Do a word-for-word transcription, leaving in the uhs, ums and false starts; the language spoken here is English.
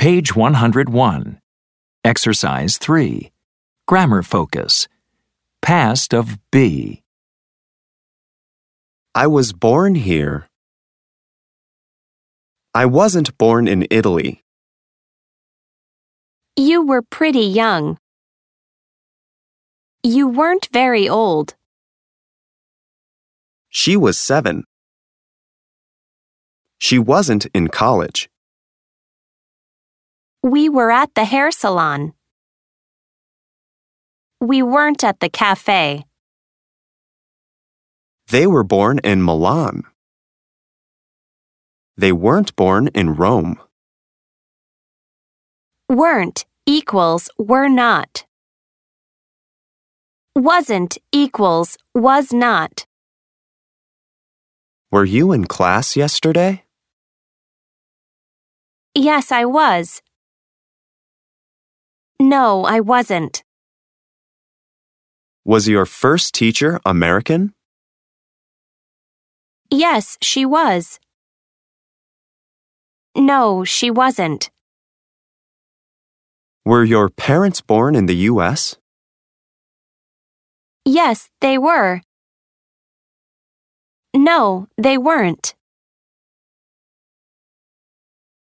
Page one hundred one. Exercise three. Grammar focus. Past of be. I was born here. I wasn't born in Italy. You were pretty young. You weren't very old. She was seven. She wasn't in college. We were at the hair salon. We weren't at the cafe. They were born in Milan. They weren't born in Rome. Weren't equals were not. Wasn't equals was not. Were you in class yesterday? Yes, I was. No, I wasn't. Was your first teacher American? Yes, she was. No, she wasn't. Were your parents born in the U S? Yes, they were. No, they weren't.